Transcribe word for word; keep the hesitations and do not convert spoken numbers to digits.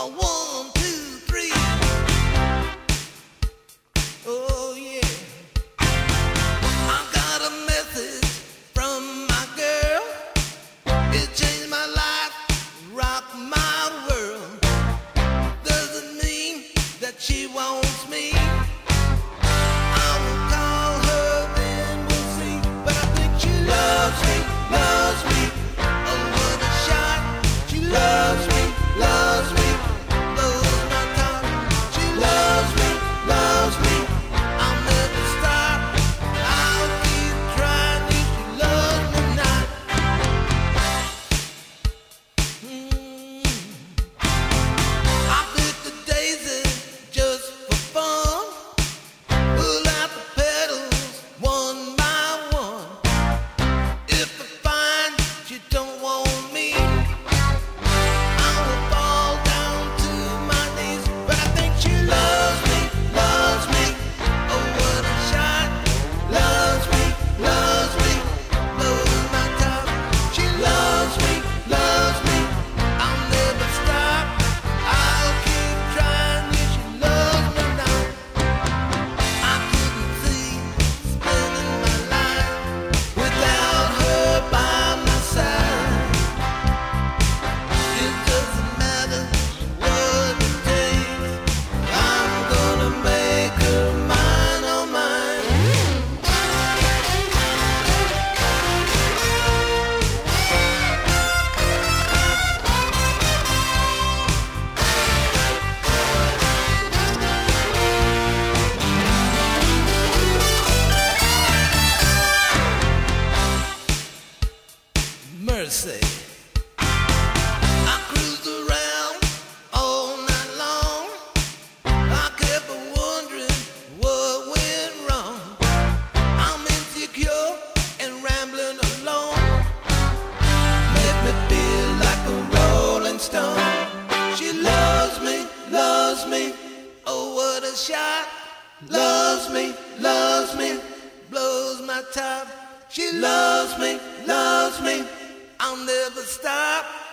one, two, three. Oh yeah. I got a message from my girl. It changed my life, rocked my world. Doesn't mean that she wants me. I will call her, then we'll see. But I think she loves me, loves me. Oh, what a shot. She loves me, loves me. Blows my top. She loves me, loves me. I'll never stop. I'll keep trying if she loves me not. Mm. I picked the daisies just for fun. Pull out the petals one by one. If I find she don't want me, I will fall down to my knees. But I think she loves me, loves me. Oh, what a shot. Loves me, loves me. Blows my top. She loves me, loves me. I'll never stop. I'll keep trying if she loves me now. I couldn't see spending my life without her by my side. It doesn't matter what it takes. I'm gonna make her mine, oh mine. Mercy. I cruised around all night long. I kept wondering what went wrong. I'm insecure and rambling alone. Make me feel like a rolling stone. She loves me, loves me. Oh, what a shot. Loves me, loves me. Blows my top. She loves me, loves me. I'll never stop.